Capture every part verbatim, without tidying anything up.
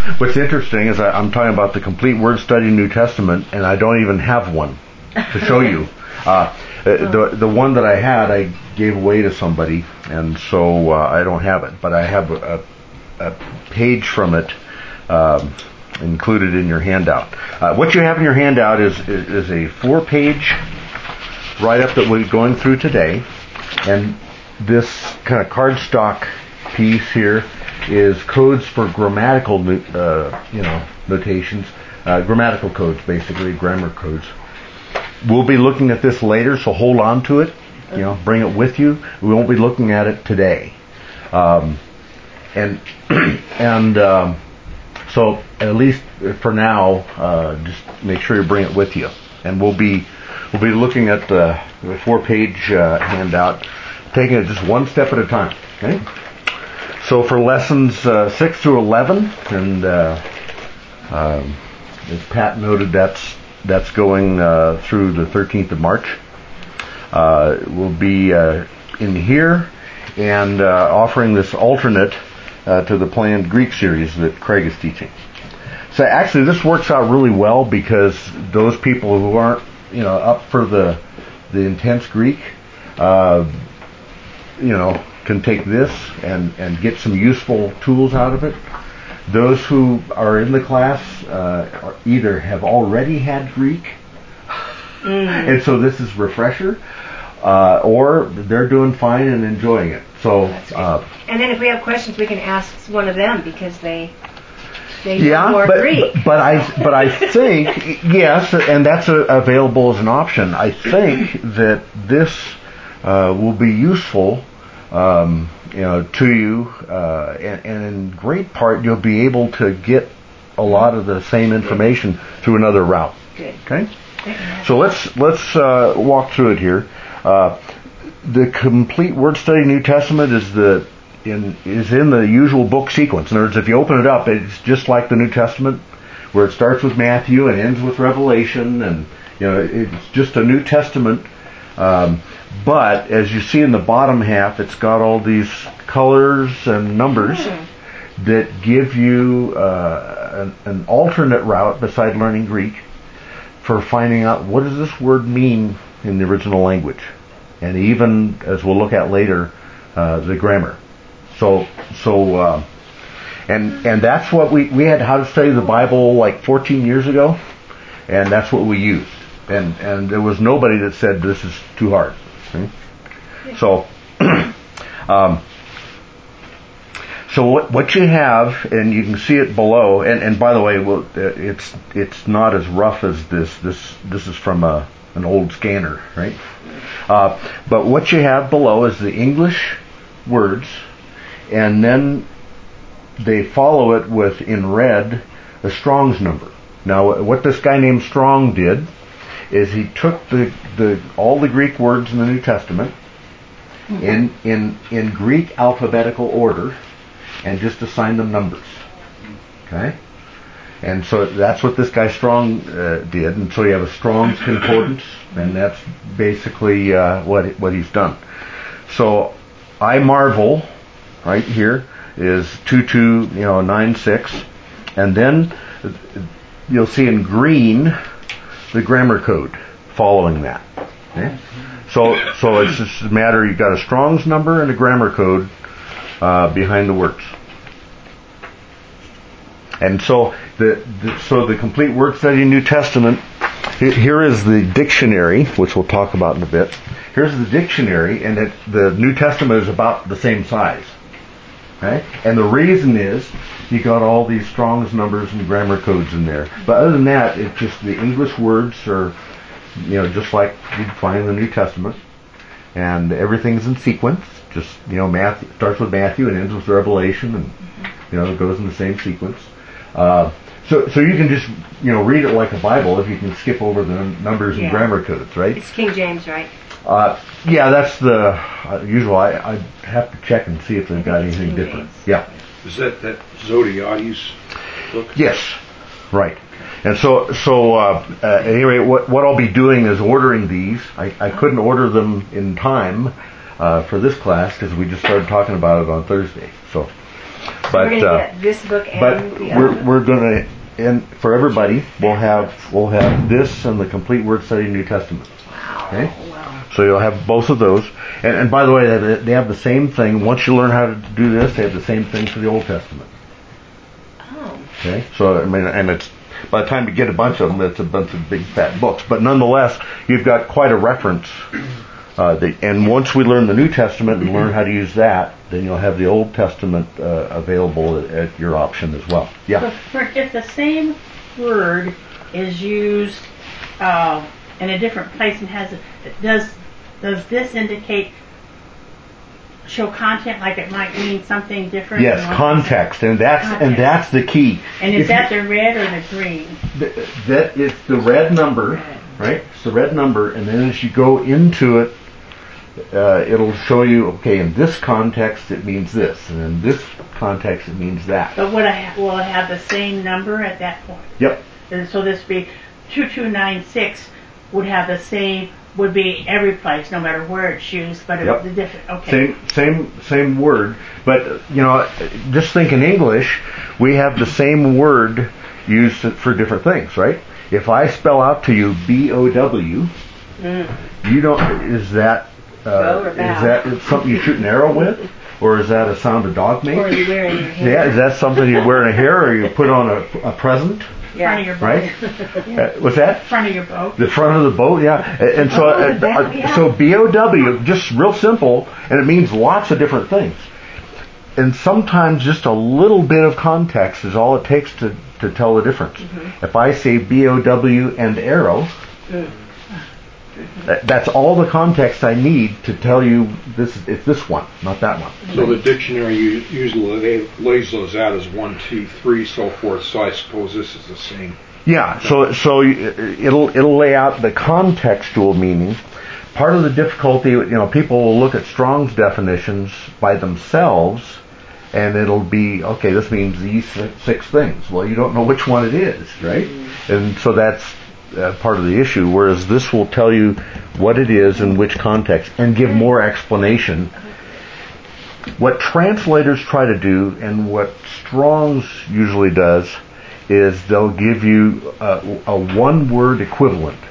What's interesting is I, I'm talking about the Complete Word Study New Testament, and I don't even have one to show you. Uh, the the one that I had, I gave away to somebody, and so uh, I don't have it. But I have a, a, a page from it um, included in your handout. Uh, what you have in your handout is is, is a four-page write-up that we're going through today, and this kind of cardstock piece here is codes for grammatical, uh, you know, notations, uh, grammatical codes, basically grammar codes. We'll be looking at this later, so hold on to it. You know, bring it with you. We won't be looking at it today, um, and and um, so at least for now, uh, just make sure you bring it with you. And we'll be we'll be looking at the, the four-page uh, handout, taking it just one step at a time. Okay. So for lessons uh, six through eleven, and uh, um, as Pat noted, that's that's going uh, through the thirteenth of March. Uh, we'll be uh, in here and uh, offering this alternate uh, to the planned Greek series that Craig is teaching. So actually, this works out really well because those people who aren't, you know, up for the the intense Greek, uh, you know, can take this and, and get some useful tools out of it. Those who are in the class uh, either have already had Greek, mm. and so this is refresher, uh, or they're doing fine and enjoying it. So, uh, and then if we have questions, we can ask one of them because they they yeah, know more but, Greek. But, but I but I think yes, and that's a, available as an option. I think that this uh, will be useful. Um, you know, to you, uh, and, and in great part, you'll be able to get a lot of the same information through another route. Good. Okay. So let's let's uh, walk through it here. Uh, the Complete Word Study New Testament is the in is in the usual book sequence. In other words, if you open it up, it's just like the New Testament, where it starts with Matthew and ends with Revelation, and you know, it's just a New Testament. Um, But as you see in the bottom half, it's got all these colors and numbers mm. that give you uh, an, an alternate route beside learning Greek for finding out what does this word mean in the original language, and even as we'll look at later, uh, the grammar. So, so, uh, and and that's what we we had How to Study the Bible like fourteen years ago, and that's what we used, and and there was nobody that said this is too hard. Okay. So, um, so what what you have, and you can see it below. And, and by the way, well, it's it's not as rough as this. This this is from a an old scanner, right? Uh, but what you have below is the English words, and then they follow it with in red the Strong's number. Now, what this guy named Strong did is he took the, the all the Greek words in the New Testament mm-hmm. in in in Greek alphabetical order and just assigned them numbers. Okay, and so that's what this guy Strong uh, did, and so you have a Strong's concordance, and that's basically uh, what what he's done. So I marvel, right here is two two you know nine six, and then you'll see in green the grammar code following that. Okay? So so it's just a matter, you've got a Strong's number and a grammar code uh, behind the words. And so the, the so the Complete Word Study New Testament, here is the dictionary, which we'll talk about in a bit. Here's the dictionary, and it, the New Testament is about the same size. Okay? And the reason is you got all these Strong's numbers and grammar codes in there. But other than that, it's just the English words are, you know, just like you'd find in the New Testament. And everything's in sequence. Just, you know, Matthew starts with Matthew and ends with Revelation, and, you know, it goes in the same sequence. Uh, so, so you can just, you know, read it like a Bible if you can skip over the numbers and yeah. grammar codes, right? It's King James, right? Uh, yeah, that's the uh, usual. I, I have to check and see if they've got anything different. James. Yeah. Is that that Zodiades book? Yes, right. And so, so uh, uh, anyway, what what I'll be doing is ordering these. I, I couldn't order them in time uh, for this class because we just started talking about it on Thursday. So, So But we're going to uh, get this book and but the we're other. we're going to, and for everybody, we'll have we'll have this and the Complete Word Study New Testament. Wow. Okay. Wow. So you'll have both of those. And, and by the way, they they have the same thing. Once you learn how to do this, they have the same thing for the Old Testament. Oh. Okay. So I mean, and it's by the time you get a bunch of them, it's a bunch of big fat books. But nonetheless, you've got quite a reference. Uh, the, and once we learn the New Testament and learn how to use that, then you'll have the Old Testament uh, available at, at your option as well. Yeah. For, for if the same word is used uh, in a different place and has a, does does this indicate show content, like it might mean something different? Yes, than what- context, and that's and Context. that's the key. And is If that you- the red or the green? th- that it's the red number, right? It's the red number, and then as you go into it, uh, it'll show you, okay, in this context it means this, and in this context it means that. But would I will it have the same number at that point? Yep. And so this be two two nine six would have the same, would be every place, no matter where it's used, but Yep. it, the different. Okay. Same, same, same word, but you know, just think in English, we have the same word used for different things, right? If I spell out to you B O W, Mm. you don't. Is that uh, Bow or is bow? that something you shoot an arrow with, or is that a sound a dog Or are makes? you wearing your hair? Yeah, is that something you wear in a hair, or you put on a, a present, Front of your boat. right? Uh, what's that? Front of your boat. The front of the boat, yeah. And and so, Oh, uh, the back, uh, yeah. so B O W, just real simple, and it means lots of different things. And sometimes just a little bit of context is all it takes to, to tell the difference. Mm-hmm. If I say B O W and arrow, Mm. that, that's all the context I need to tell you this. It's this one, not that one. So the dictionary u- usually lays those out as one, two, three, so forth. So I suppose this is the same. Yeah, so so it'll it'll lay out the contextual meaning. Part of the difficulty, you know, people will look at Strong's definitions by themselves, and it'll be, okay, this means these si- six things. Well, you don't know which one it is, right? And so that's uh, part of the issue. Whereas this will tell you what it is in which context and give more explanation. What translators try to do, and what Strong's usually does, is they'll give you a, a one-word equivalent.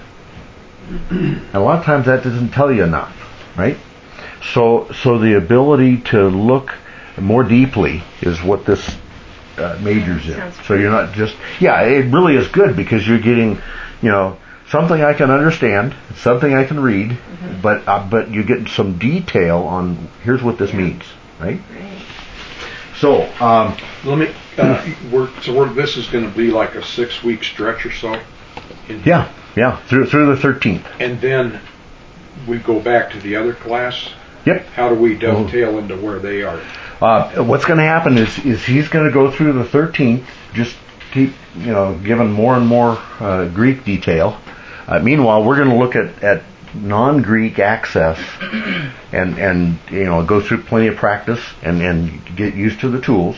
And a lot of times that doesn't tell you enough, right? So, so the ability to look more deeply is what this uh, majors in. Sounds So you're not just, yeah, it really is good because you're getting, you know, something I can understand, something I can read, Mm-hmm. but uh, but you get some detail on here's what this means, right? Right. So, um, Let me. Uh, we're, so we're, this is going to be like a six-week stretch or so. In yeah, yeah, through through the thirteenth. And then we go back to the other class. Yep. How do we dovetail into where they are? Uh, what's going to happen is, is he's going to go through the thirteenth, just keep, you know, giving more and more uh, Greek detail. Uh, meanwhile, we're going to look at, at non-Greek access and, and, you know, go through plenty of practice and, and get used to the tools.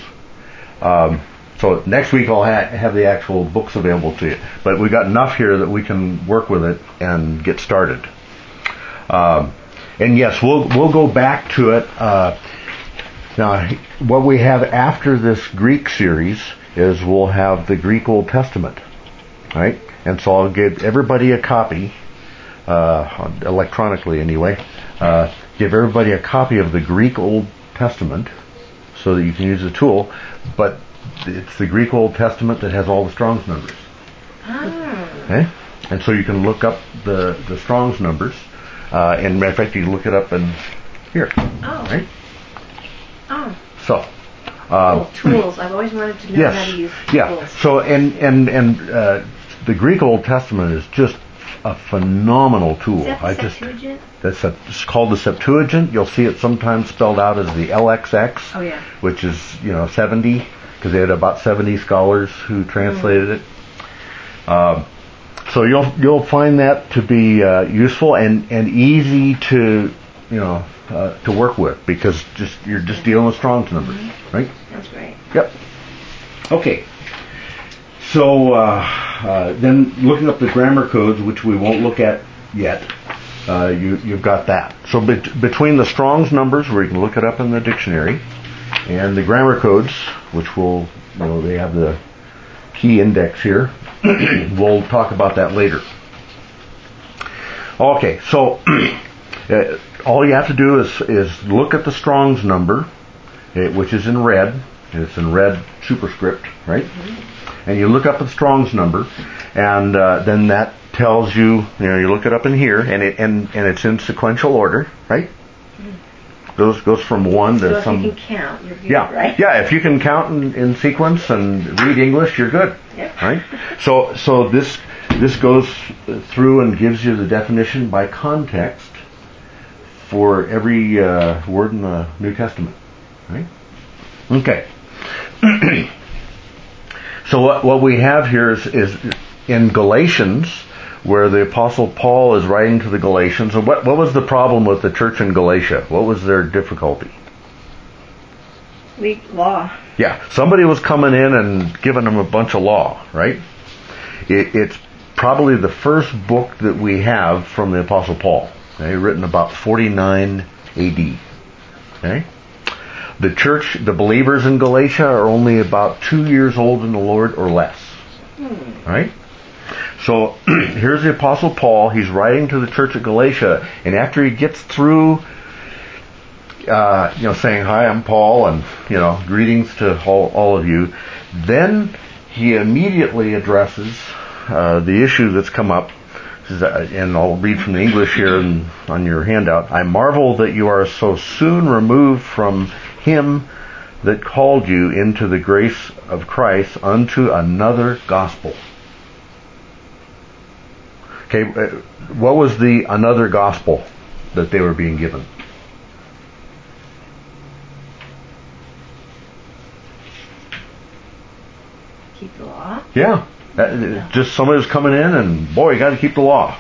Um, so next week I'll ha- have the actual books available to you. But we got enough here that we can work with it and get started. Um, and yes, we'll we'll go back to it. Uh, now, what we have after this Greek series is we'll have the Greek Old Testament, right? And so I'll give everybody a copy, uh, electronically anyway. Uh, give everybody a copy of the Greek Old Testament so that you can use the tool. But it's the Greek Old Testament that has all the Strong's numbers. Ah. Okay? And so you can look up the, the Strong's numbers. Uh, and matter of fact, you can look it up in here. Oh. Right? Oh. So. Uh, Oh, tools. I've always wanted to know how to use Yes. tools. Yeah. So and and and uh, the Greek Old Testament is just a phenomenal tool. Is that the I just Septuagint? that's a, it's called the Septuagint. You'll see it sometimes spelled out as the L X X, Oh, yeah. which is, you know, seventy, because they had about seventy scholars who translated Mm. it. Um, so you'll you'll find that to be uh, useful and, and easy to, you know, uh, to work with, because just you're just dealing with Strong's numbers, Mm-hmm. right? That's great. Yep. Okay. So uh, uh, then, looking up the grammar codes, which we won't look at yet, uh, you you've got that. So bet- between the Strong's numbers, where you can look it up in the dictionary, and the grammar codes, which will, you know, they have the key index here. We'll talk about that later. Okay, so uh, all you have to do is is look at the Strong's number, uh, which is in red. It's in red superscript, right? Mm-hmm. And you look up the Strong's number, and uh, then that tells you, you know, you look it up in here, and it and, and it's in sequential order, right? Mm-hmm. Goes goes from one so to if some. you can count, you're good, Yeah, right? yeah. If you can count in, in sequence and read English, you're good, Yep. right? So so this this goes through and gives you the definition by context for every uh, word in the New Testament, right? Okay. So what what we have here is, is in Galatians, where the Apostle Paul is writing to the Galatians. And what what was the problem with the church in Galatia? What was their difficulty? Weak law. Yeah, somebody was coming in and giving them a bunch of law, right? It, it's probably the first book that we have from the Apostle Paul, okay, written about forty-nine A D. Okay? The church, the believers in Galatia are only about two years old in the Lord or less. Hmm. Right? So here's the Apostle Paul. He's writing to the church at Galatia, and after he gets through Uh, you know, saying, "Hi, I'm Paul," and, you know, greetings to all, all of you, then he immediately addresses uh, the issue that's come up. And I'll read from the English here and on your handout. "I marvel that you are so soon removed from him that called you into the grace of Christ unto another gospel." Okay, what was the another gospel that they were being given? Keep the law? Yeah. Uh, just somebody was coming in and, boy, you got to keep the law.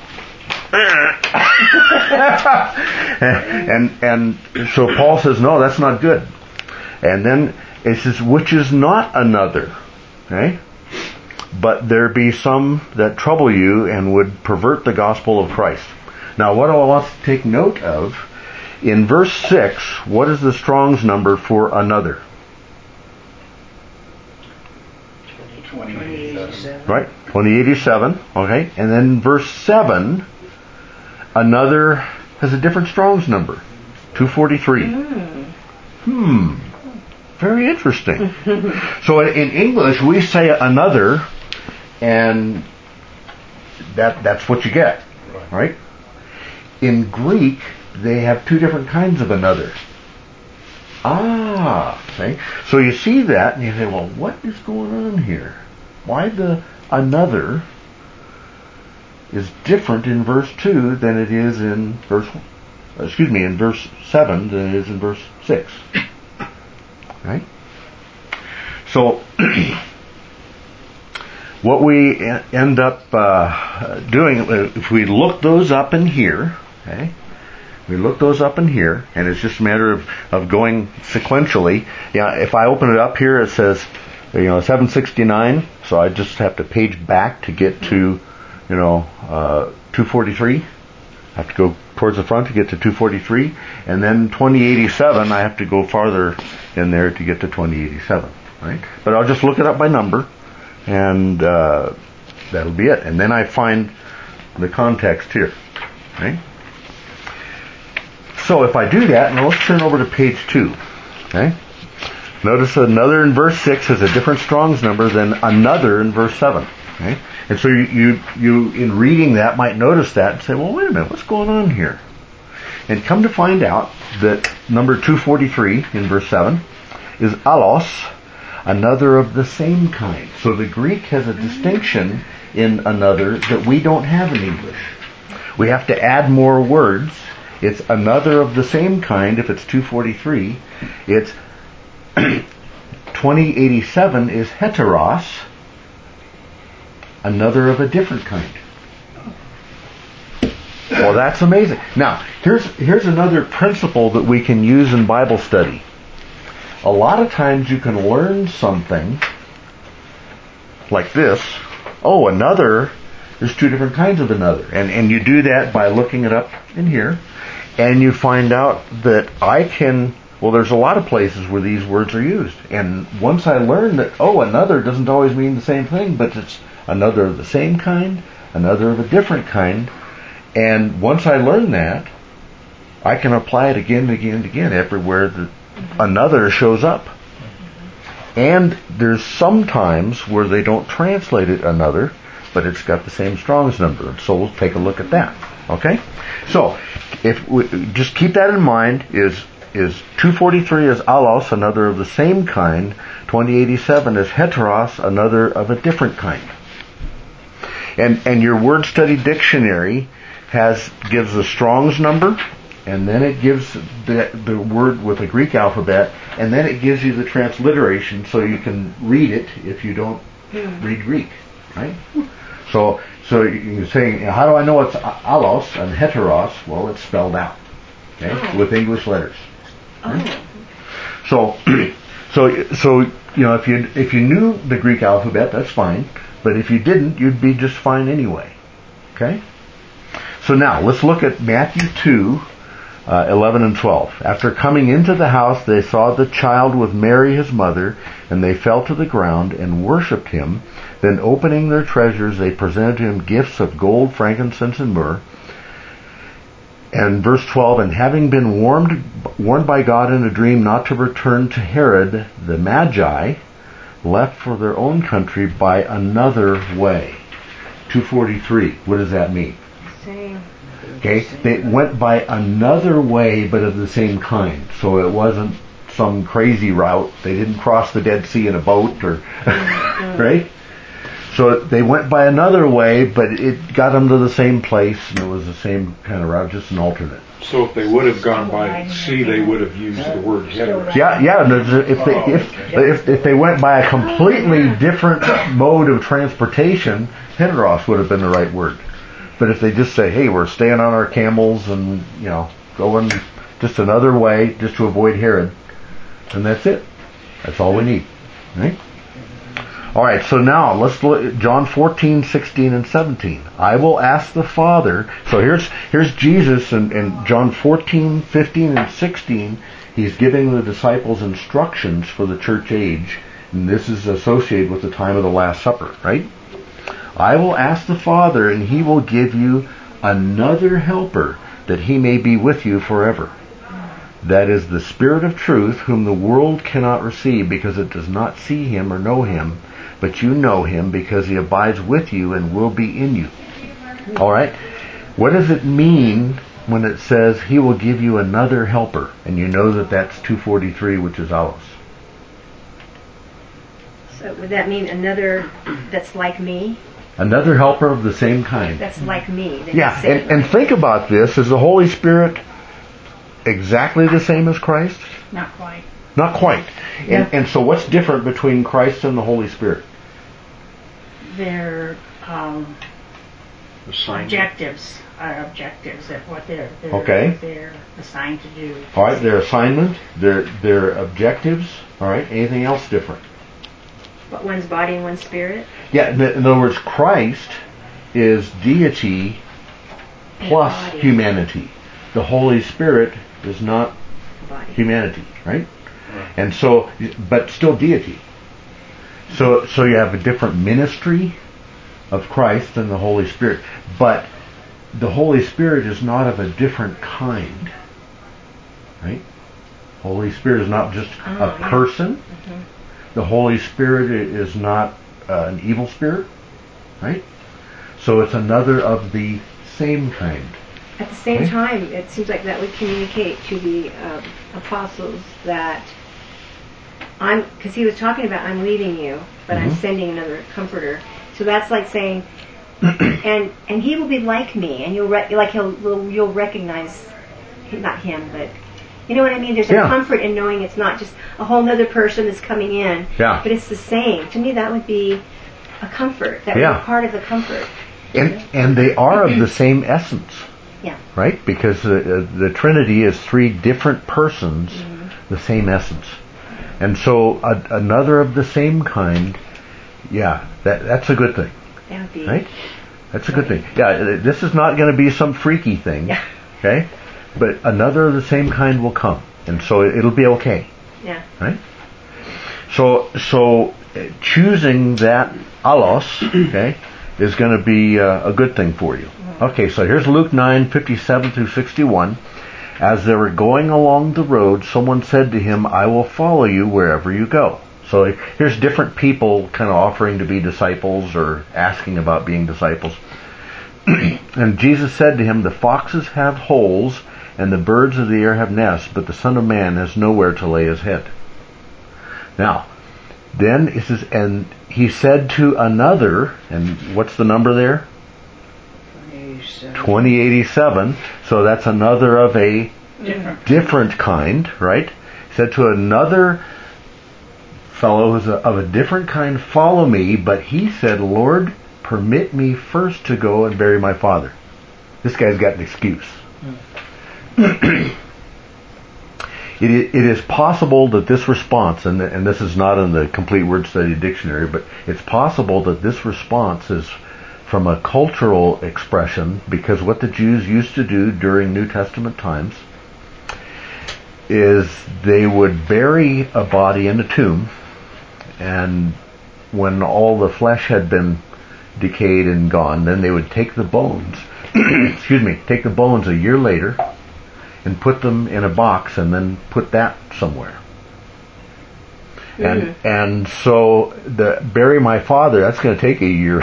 and and so Paul says, no, that's not good. And then it says, which is not another. Okay? But there be some that trouble you and would pervert the gospel of Christ. Now, what I want to take note of, in verse six, what is the Strong's number for another? twenty eighty-seven. Right? twenty eighty-seven. Okay. And then verse seven, another has a different Strong's number. two forty-three. Mm. Hmm. Very interesting. So in English, we say another, and that that's what you get. Right? In Greek, they have two different kinds of another. Ah, okay. So you see that, and you say, well, what is going on here? Why the another is different in verse two than it is in verse, excuse me, in verse seven than it is in verse six. Right? So, what we end up uh, doing, if we look those up in here, okay, we look those up in here, and it's just a matter of, of going sequentially. Yeah, if I open it up here, it says, you know, seven sixty-nine, so I just have to page back to get to, you know, uh, two forty-three. I have to go towards the front to get to two forty-three, and then twenty eighty-seven, I have to go farther in there to get to twenty eighty-seven, right? But I'll just look it up by number, and uh, that'll be it. And then I find the context here, right? So if I do that, now let's turn over to page two, okay? Notice another in verse six has a different Strong's number than another in verse seven, okay? And so you, you, you, in reading that, might notice that and say, well, wait a minute, what's going on here? And come to find out that number two forty-three in verse seven is allos, another of the same kind. So the Greek has a distinction in another that we don't have in English. We have to add more words. It's another of the same kind if it's two forty-three. It's twenty eighty-seven is heteros, another of a different kind. Well, that's amazing. Now, here's here's another principle that we can use in Bible study. A lot of times you can learn something like this. Oh, another, there's two different kinds of another. And, and you do that by looking it up in here. And you find out that I can Well, there's a lot of places where these words are used. And once I learned that, oh, another doesn't always mean the same thing, but it's another of the same kind, another of a different kind. And once I learned that, I can apply it again and again and again everywhere that mm-hmm. another shows up. Mm-hmm. And there's some times where they don't translate it another, but it's got the same Strong's number. So we'll take a look at that. Okay? So, if we, just keep that in mind, is is two forty-three is allos, another of the same kind. twenty eighty-seven is heteros, another of a different kind. And and your word study dictionary has gives the Strong's number, and then it gives the the word with the Greek alphabet, and then it gives you the transliteration so you can read it if you don't read Greek, right? So so you're saying, how do I know it's allos and heteros? Well, it's spelled out, okay, oh. with English letters. Right? Oh. So so so you know, if you if you knew the Greek alphabet, that's fine. But if you didn't, you'd be just fine anyway. Okay? So now, let's look at Matthew two, uh, eleven and twelve. After coming into the house, they saw the child with Mary his mother, and they fell to the ground and worshipped him. Then opening their treasures, they presented to him gifts of gold, frankincense, and myrrh. And verse twelve, and having been warned, warned by God in a dream not to return to Herod, the Magi left for their own country by another way. two forty-three. What does that mean? Same. Okay, they went by another way, but of the same kind. So it wasn't some crazy route. They didn't cross the Dead Sea in a boat, or right? So they went by another way, but it got them to the same place, and it was the same kind of route, just an alternate. So if they would have gone by sea, they would have used the word heteros. Yeah, yeah. If they if if if they went by a completely different mode of transportation, heteros would have been the right word. But if they just say, "Hey, we're staying on our camels and you know going just another way, just to avoid Herod," then that's it. That's all we need, right? All right, so now let's look at John fourteen, sixteen, and seventeen. I will ask the Father. So here's here's Jesus in, in John fourteen, fifteen, and sixteen. He's giving the disciples instructions for the church age, and this is associated with the time of the Last Supper, right? I will ask the Father, and he will give you another helper, that he may be with you forever. That is the Spirit of truth, whom the world cannot receive, because it does not see him or know him. But you know him, because he abides with you and will be in you. All right? What does it mean when it says he will give you another helper? And you know that that's two forty-three, which is allos. So would that mean another that's like me? Another helper of the same kind. That's like me. Yeah, and, and think about this. Is the Holy Spirit exactly the same as Christ? Not quite. Not quite. Yeah. And, and so what's different between Christ and the Holy Spirit? Their um, objectives are objectives of what they're, they're, okay. they're assigned to do. All right, their assignment, their their objectives. All right, anything else different? But one's body and one's spirit? Yeah, in, in other words, Christ is deity plus humanity. The Holy Spirit is not body. Humanity, right? And so, but still deity. So, so you have a different ministry of Christ than the Holy Spirit. But the Holy Spirit is not of a different kind, right? Holy Spirit is not just oh, a yeah. person. Mm-hmm. The Holy Spirit is not uh, an evil spirit, right? So it's another of the same kind. At the same okay? time, it seems like that would communicate to the um, apostles that I'm, because he was talking about I'm leaving you, but mm-hmm. I'm sending another comforter. So that's like saying, and and he will be like me, and you'll re- like he'll you'll recognize, not him, but you know what I mean. There's a yeah. comfort in knowing it's not just a whole other person that's coming in, yeah. but it's the same. To me, that would be a comfort. That would yeah. be part of the comfort. And and they are of the same essence. Yeah. Right? Because the, uh, the Trinity is three different persons, mm-hmm. the same essence. And so a, another of the same kind, yeah, that that's a good thing. That would be right? That's a good thing. Yeah, this is not going to be some freaky thing. Yeah. Okay? But another of the same kind will come. and so it, it'll be okay. Yeah. Right? So, so uh, choosing that allos, okay, is going to be uh, a good thing for you. Okay, so here's Luke nine fifty-seven through sixty-one. As they were going along the road, someone said to him, "I will follow you wherever you go." So here's different people kind of offering to be disciples or asking about being disciples. And Jesus said to him, "The foxes have holes and the birds of the air have nests, but the Son of Man has nowhere to lay his head." Now, then it says, and he said to another, and what's the number there? twenty eighty-seven. So that's another of a Different. different kind, right? He said to another fellow who's a, of a different kind, "Follow me." But he said, "Lord, permit me first to go and bury my father." This guy's got an excuse. Mm. It, it is possible that this response, and, and this is not in the Complete Word Study Dictionary, but it's possible that this response is from a cultural expression, because what the Jews used to do during New Testament times is they would bury a body in a tomb, and when all the flesh had been decayed and gone, then they would take the bones, excuse me, take the bones a year later and put them in a box and then put that somewhere. Mm-hmm. And and so the bury my father, that's going to take a year.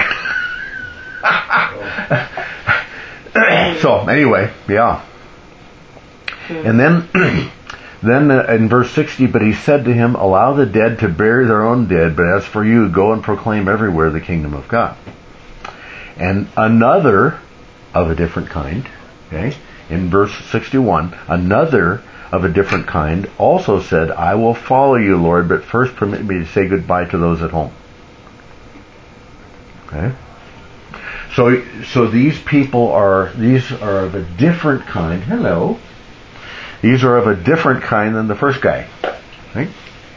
So anyway, yeah. And then then uh, in verse sixty, but he said to him, "Allow the dead to bury their own dead, but as for you, go and proclaim everywhere the kingdom of God." And another of a different kind, okay, in verse sixty-one, another of a different kind also said, "I will follow you, Lord, but first permit me to say goodbye to those at home." Okay? So, so these people are, these are of a different kind. Hello. These are of a different kind than the first guy. Right?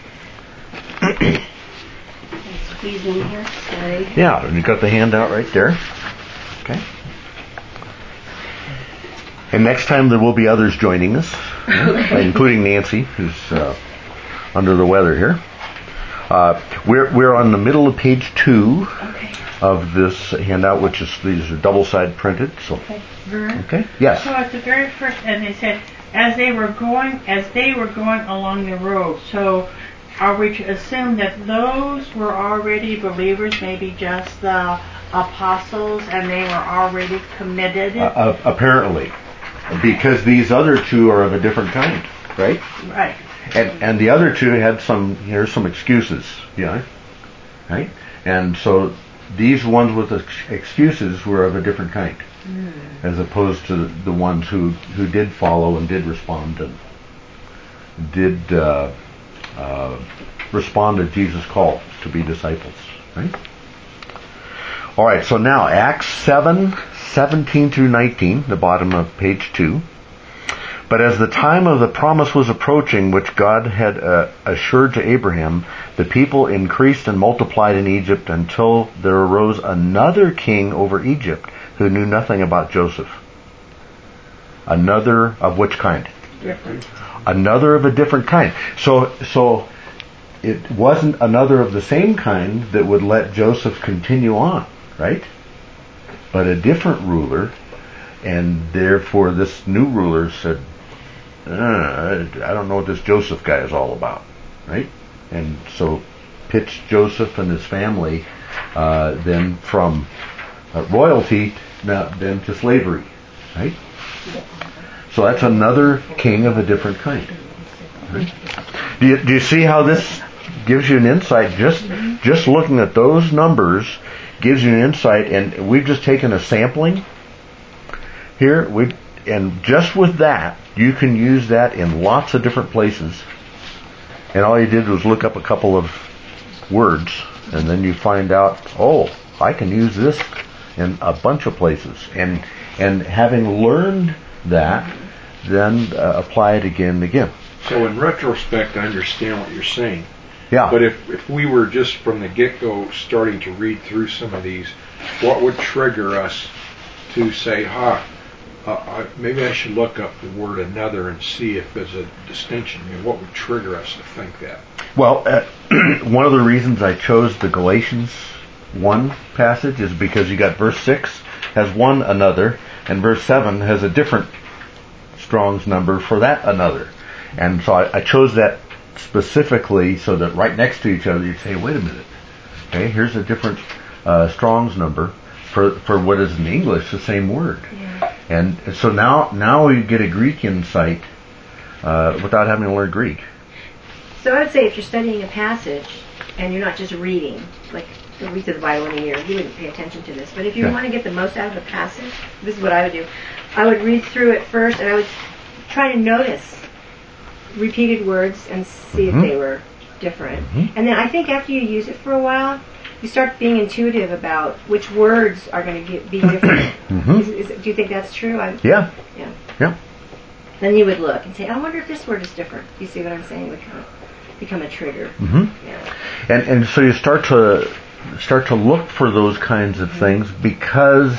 Squeeze in here. Sorry. Yeah, and you got the handout right there. Okay. And next time there will be others joining us, right? Including Nancy, who's uh, under the weather here. Uh, we're we're on the middle of page two. Okay. Of this handout, which is, these are double-side printed. So, Okay. Vern? Okay. Yes. So at the very first, and they said, as they were going, as they were going along the road. So, are we to assume that those were already believers, maybe just the apostles, and they were already committed? Uh, uh, apparently, because these other two are of a different kind, right? Right. And and the other two had some, here's some excuses, yeah, right? And so these ones with ex- excuses were of a different kind, mm. as opposed to the ones who, who did follow and did respond and did uh, uh, respond to Jesus' call to be disciples. Right? All right. So now Acts seven seventeen through nineteen, the bottom of page two. But as the time of the promise was approaching, which God had uh, assured to Abraham, the people increased and multiplied in Egypt until there arose another king over Egypt who knew nothing about Joseph. Another of which kind? Different. Another of a different kind. So, so it wasn't another of the same kind that would let Joseph continue on, right? But a different ruler, and therefore this new ruler said, Uh, I don't know what this Joseph guy is all about, right? And so pitched Joseph and his family uh, then from uh, royalty now then to slavery, right? So that's another king of a different kind. Right? Do you, do you see how this gives you an insight? Just just looking at those numbers gives you an insight, and we've just taken a sampling here. We and just with that, you can use that in lots of different places. And all you did was look up a couple of words, and then you find out, oh, I can use this in a bunch of places. And and having learned that, then uh, apply it again and again. So in retrospect, I understand what you're saying. Yeah. But if, if we were just from the get-go starting to read through some of these, what would trigger us to say, ha, Uh, I, maybe I should look up the word another and see if there's a distinction. I mean, what would trigger us to think that? Well, uh, one of the reasons I chose the Galatians one passage is because you got verse six has one another, and verse seven has a different Strong's number for that another. And so I, I chose that specifically so that right next to each other you'd say, wait a minute, okay, here's a different uh, Strong's number for for what is in English the same word. Yeah. And so now now you get a Greek insight uh, without having to learn Greek. So I would say if you're studying a passage and you're not just reading, like the read through the Bible in a year, you wouldn't pay attention to this. But if you Yeah. want to get the most out of the passage, this is what I would do. I would read through it first, and I would try to notice repeated words and see Mhm. if they were different. Mhm. And then I think after you use it for a while, you start being intuitive about which words are going to be different. Mhm. Is, is, do you think that's true? I, Yeah, yeah. yeah. Then you would look and say, I wonder if this word is different. You see what I'm saying? It would kind of become a trigger. hmm Yeah. And and so you start to start to look for those kinds of things because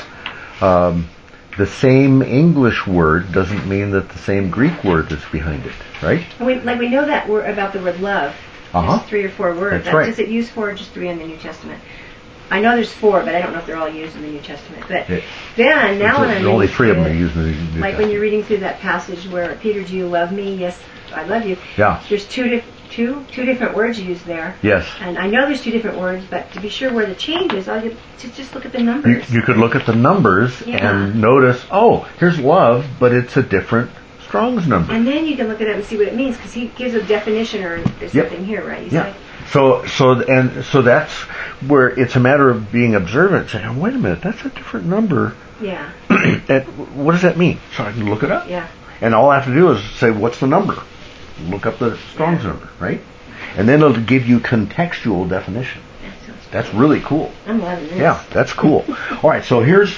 um, the same English word doesn't mean that the same Greek word is behind it, right? And we, like we know that word about the word love. Uh-huh. There's three or four words. That's right. Does it use four or just three in the New Testament? I know there's four, but I don't know if they're all used in the New Testament. But It- then, now when I'm There's only reading three of them through are it, used in the New like when Testament. you're reading through that passage where, Peter, do you love me? Yes, I love you. Yeah. There's two, dif- two, two different words used there. Yes. And I know there's two different words, but to be sure where the change is, I'll just, just look at the You, numbers. you could look at the numbers Yeah. and notice, oh, here's love, but it's a different Strong's number. And then you can look at it and see what it means, because he gives a definition or there's Yep. something here, right? You Yeah. say, So so and so that's where it's a matter of being observant, saying, oh, wait a minute, that's a different number. yeah, And what does that mean? So I can look it up. yeah. And all I have to do is say, what's the number? Look up the Strong's number, right? And then it'll give you contextual definition. That sounds That's really cool. I'm loving this. Yeah, that's cool. All right, so here's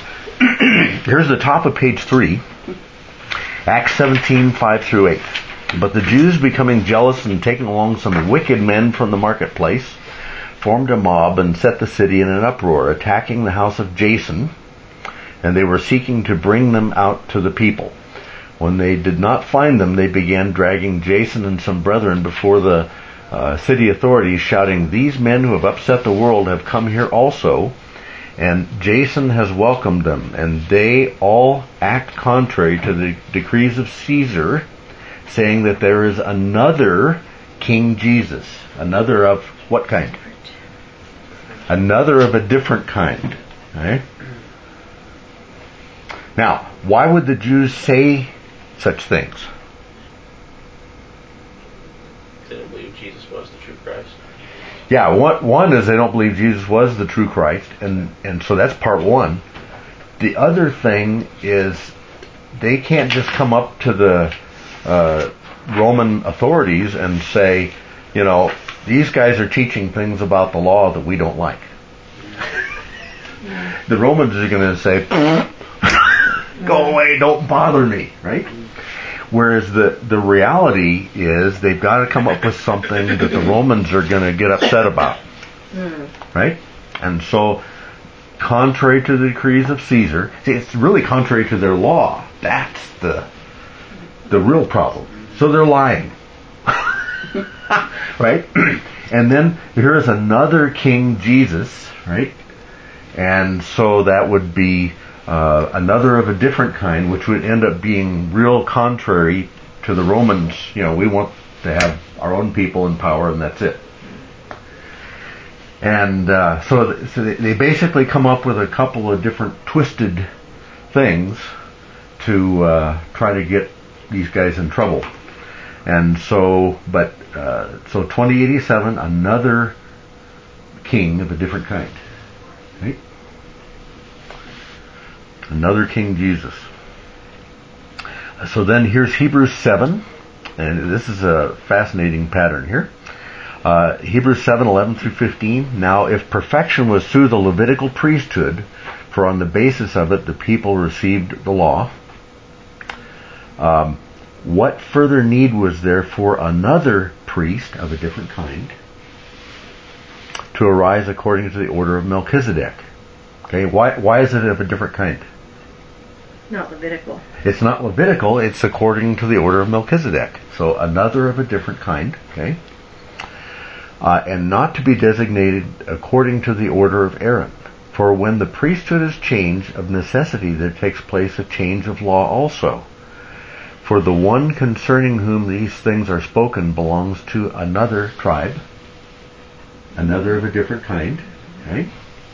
here's the top of page three, Acts seventeen, five through eight. But the Jews, becoming jealous and taking along some wicked men from the marketplace, formed a mob and set the city in an uproar, attacking the house of Jason, and they were seeking to bring them out to the people. When they did not find them, they began dragging Jason and some brethren before the uh, city authorities, shouting, "These men who have upset the world have come here also, and Jason has welcomed them, and they all act contrary to the decrees of Caesar, saying that there is another King Jesus." Another of what kind? Another of a different kind. Right? Now, why would the Jews say such things? They didn't believe Jesus was the true Christ. Yeah, one, one is they don't believe Jesus was the true Christ, and, and so that's part one. The other thing is they can't just come up to the uh, Roman authorities and say, you know, these guys are teaching things about the law that we don't like. The Romans are going to say, go away, don't bother me, right? Whereas the, the reality is they've got to come up with something that the Romans are going to get upset about, right? And so, contrary to the decrees of Caesar, see, it's really contrary to their law. That's the the real problem. So they're lying, right? And then here's another King Jesus, right? And so that would be uh, another of a different kind, which would end up being real contrary to the Romans. You know, we want to have our own people in power, and that's it. And uh, so, th- so they, they basically come up with a couple of different twisted things to uh, try to get these guys in trouble. And so, but uh, so twenty eighty-seven, another king of a different kind. Right? Another King Jesus. So then here's Hebrews seven, and this is a fascinating pattern here. Uh, Hebrews seven, eleven through fifteen. Now if perfection was through the Levitical priesthood, for on the basis of it the people received the law, um, what further need was there for another priest of a different kind to arise according to the order of Melchizedek? Okay, why why is it of a different kind? Not Levitical. It's not Levitical, it's according to the order of Melchizedek. So another of a different kind, okay? Uh, and not to be designated according to the order of Aaron. For when the priesthood is changed, of necessity there takes place a change of law also. For the one concerning whom these things are spoken belongs to another tribe, another of a different kind, right?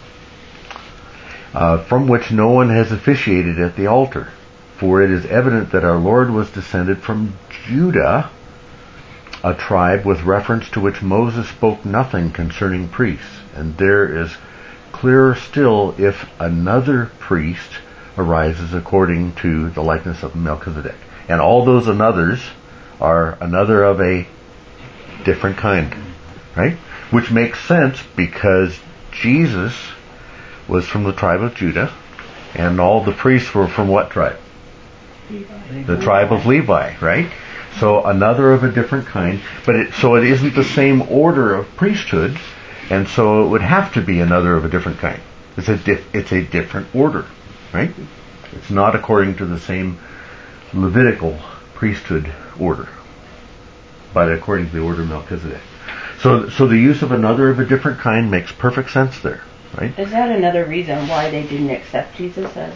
Uh, from which no one has officiated at the altar. For it is evident that our Lord was descended from Judah, a tribe with reference to which Moses spoke nothing concerning priests. And there is clearer still if another priest arises according to the likeness of Melchizedek. And all those anothers are another of a different kind, right? Which makes sense because Jesus was from the tribe of Judah, and all the priests were from what tribe? Levi. The tribe of Levi, right? So another of a different kind, but it, so it isn't the same order of priesthood, and so it would have to be another of a different kind. It's a dif- it's a different order, right? It's not according to the same Levitical priesthood order, but according to the order of Melchizedek. So, so the use of another of a different kind makes perfect sense there, right? Is that another reason why they didn't accept Jesus as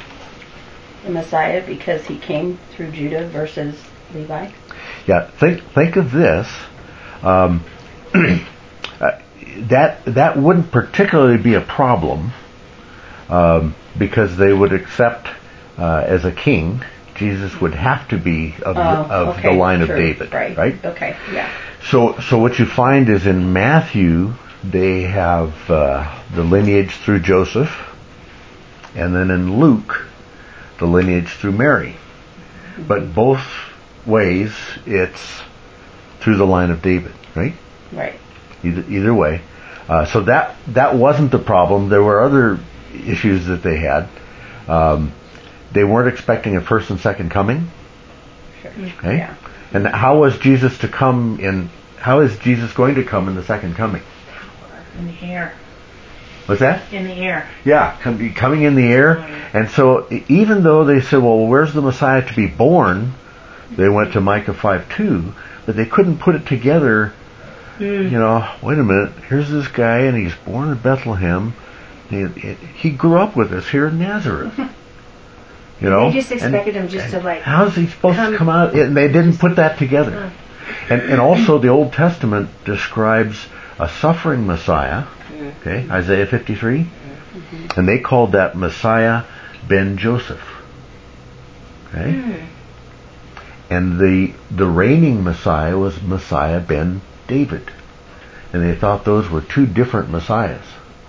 the Messiah, because he came through Judah versus Levi? Yeah, think think of this. Um, uh, that that wouldn't particularly be a problem um, because they would accept uh, as a king. Jesus would have to be of, Oh, of okay, the line true, of David, right? right? Okay, yeah. So, so what you find is in Matthew they have uh, the lineage through Joseph, and then in Luke the lineage through Mary. But both ways it's through the line of David, right? Right. Either, either way. Uh, so that that wasn't the problem. There were other issues that they had. Um, they weren't expecting a first and second coming. Sure. Okay? Yeah. And how was Jesus to come in? How is Jesus going to come in the second coming? In the air. What's that? In the air. Yeah, com- coming in the air. And so e- even though they said, well, where's the Messiah to be born? They went to Micah five two, but they couldn't put it together. Mm. You know, wait a minute, here's this guy and he's born in Bethlehem. He, he grew up with us here in Nazareth. You know? They just expected him just to, like, how's he supposed come- to come out? And they didn't put that together. And, and also the Old Testament describes a suffering Messiah, okay, Isaiah fifty-three, and they called that Messiah ben Joseph. Okay? Mm. And the the reigning Messiah was Messiah ben David. And they thought those were two different Messiahs.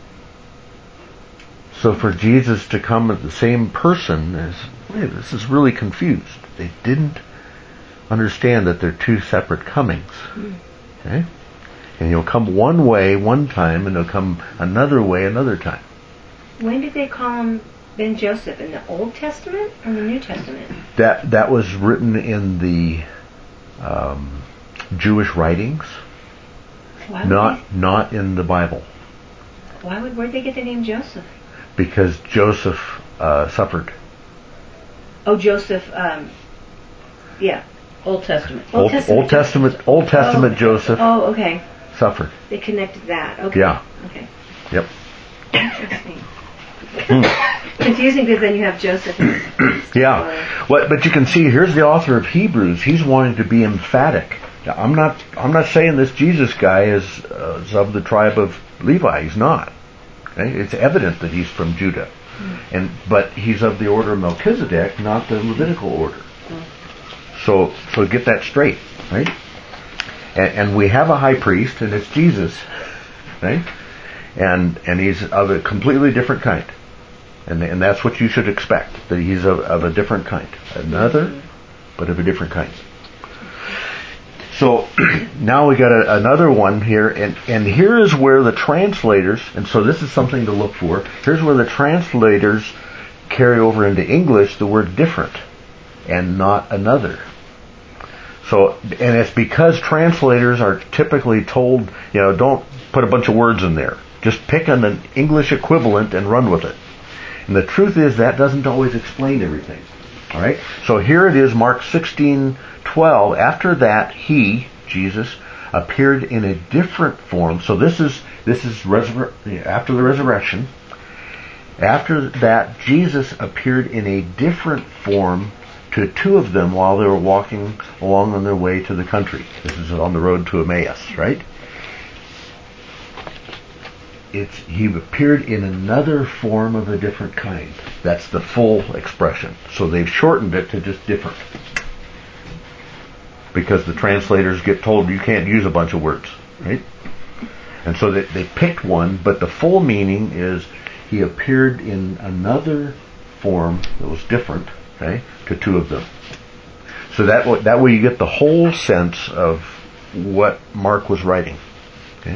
So for Jesus to come as the same person is, wait, this is really confused. They didn't understand that they're two separate comings. Okay? And he'll come one way one time, and he'll come another way another time. When did they call him Ben Joseph? In the Old Testament or the New Testament? That that was written in the um, Jewish writings, Why would not not in the Bible, they, why would where'd they get the name Joseph? because Joseph uh, suffered. Oh, Joseph. Um, yeah. Old Testament. Old Old, Testament Old Testament Old Testament Oh. Joseph Oh, okay. suffered. They connected that. Okay. Yeah. Okay. Yep. Interesting. Confusing because then you have Joseph. And Yeah. What, but you can see here's the author of Hebrews. He's wanting to be emphatic. Now, I'm not. I'm not saying this Jesus guy is, uh, is of the tribe of Levi. He's not. Okay? It's evident that he's from Judah, and but he's of the order of Melchizedek, not the Levitical order. So, so get that straight, right? And, and we have a high priest, and it's Jesus, right? And and he's of a completely different kind. And and that's what you should expect, that he's of, of a different kind. Another, but of a different kind. So now we got a, another one here, and, and here is where the translators, and so this is something to look for, here's where the translators carry over into English the word different and not another. So, and it's because translators are typically told, you know, don't put a bunch of words in there. Just pick an English equivalent and run with it. And the truth is that doesn't always explain everything. All right? So here it is, Mark sixteen twelve. After that, he, Jesus, appeared in a different form. So this is this is resur- after the resurrection. After that, Jesus appeared in a different form to two of them while they were walking along on their way to the country. This is on the road to Emmaus, right? It's, he appeared in another form of a different kind. That's the full expression. So they've shortened it to just different. Because the translators get told you can't use a bunch of words, right? And so they, they picked one, but the full meaning is he appeared in another form that was different, okay, to two of them. So that that way you get the whole sense of what Mark was writing. Okay?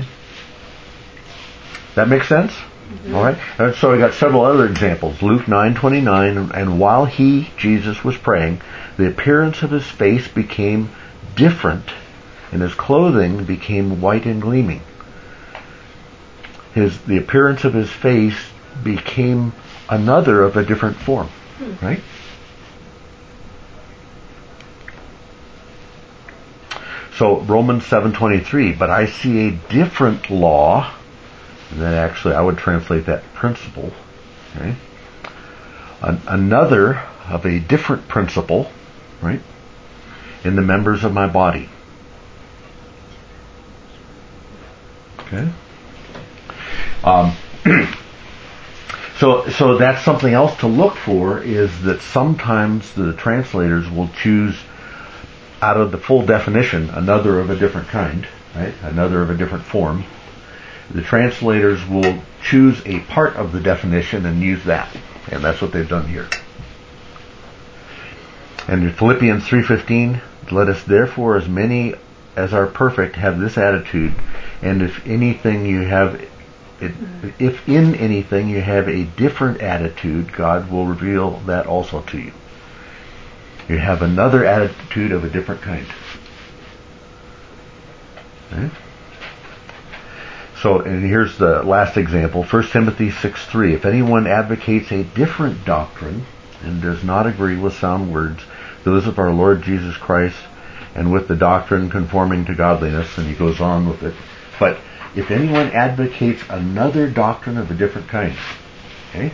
That makes sense? Mm-hmm. All right. And so we got several other examples. Luke nine twenty-nine, and while he, Jesus, was praying, the appearance of his face became different, and his clothing became white and gleaming. His the appearance of his face became another of a different form. Hmm. Right? So Romans seven twenty-three, but I see a different law, and then actually I would translate that principle, okay? An- another of a different principle, right, in the members of my body. Okay? Um, so, so that's something else to look for, is that sometimes the translators will choose out of the full definition, another of a different kind, right? Another of a different form. The translators will choose a part of the definition and use that. And that's what they've done here. And in Philippians three fifteen, let us therefore as many as are perfect have this attitude, and if anything you have it, if in anything you have a different attitude, God will reveal that also to you. You have another attitude of a different kind. Okay? So, and here's the last example, First Timothy six three. If anyone advocates a different doctrine and does not agree with sound words, those of our Lord Jesus Christ, and with the doctrine conforming to godliness, and he goes on with it. But if anyone advocates another doctrine of a different kind, okay?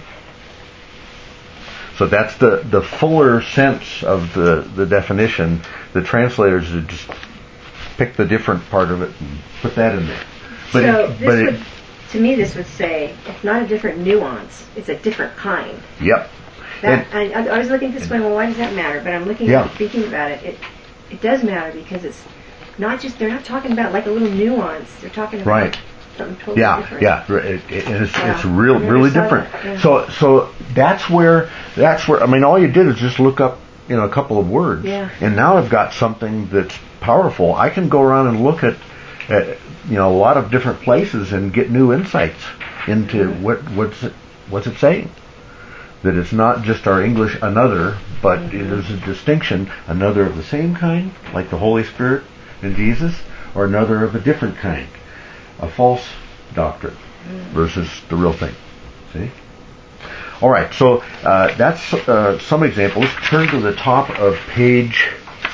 So that's the, the fuller sense of the, the definition. The translators would just pick the different part of it and put that in there. But so it, this but would, it, to me, this would say it's not a different nuance; it's a different kind. Yep. That, and, I, I was looking at this one. Well, why does that matter? But I'm looking yeah. at thinking about it. It it does matter because it's not just they're not talking about like a little nuance. They're talking about right. something totally yeah, different. Yeah, yeah. It, it, it's Wow. it's real, really different. Yeah. So so that's where that's where I mean, all you did is just look up, you know, a couple of words, yeah. and now I've got something that's powerful. I can go around and look at, at you know, a lot of different places and get new insights into mm-hmm. what what's it what's it saying. That it's not just our English another, but mm-hmm. it is a distinction, another of the same kind, like the Holy Spirit and Jesus, or another of a different kind, a false doctrine versus the real thing. See? All right, so uh, that's uh, some examples. Turn to the top of page